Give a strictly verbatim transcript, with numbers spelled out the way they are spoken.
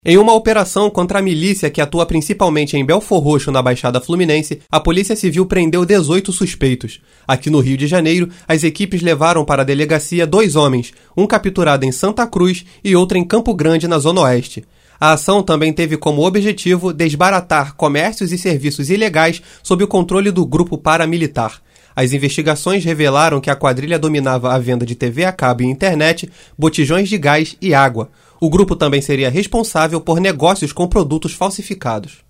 Em uma operação contra a milícia que atua principalmente em Belfor Roxo, na Baixada Fluminense, a Polícia Civil prendeu dezoito suspeitos. Aqui no Rio de Janeiro, as equipes levaram para a delegacia dois homens, um capturado em Santa Cruz e outro em Campo Grande, na Zona Oeste. A ação também teve como objetivo desbaratar comércios e serviços ilegais sob o controle do grupo paramilitar. As investigações revelaram que a quadrilha dominava a venda de T V a cabo e internet, botijões de gás e água. O grupo também seria responsável por negócios com produtos falsificados.